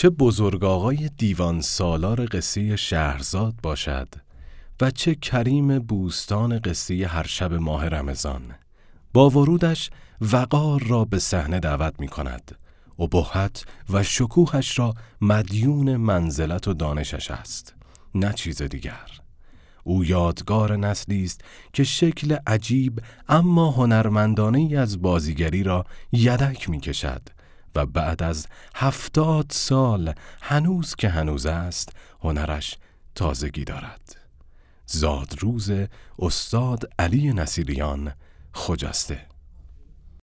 چه بزرگاغای دیوان سالار قصه شهرزاد باشد و چه کریم بوستان قصه هر شب ماه رمضان، با ورودش وقار را به صحنه دعوت می کند. ابهت و شکوهش را مدیون منزلت و دانشش است، نه چیز دیگر. او یادگار نسلی است که شکل عجیب اما هنرمندانه‌ای از بازیگری را یدک می کشد و بعد از 70 سال هنوز که هنوز است هنرش تازگی دارد. زادروز استاد علی نصیریان خجسته.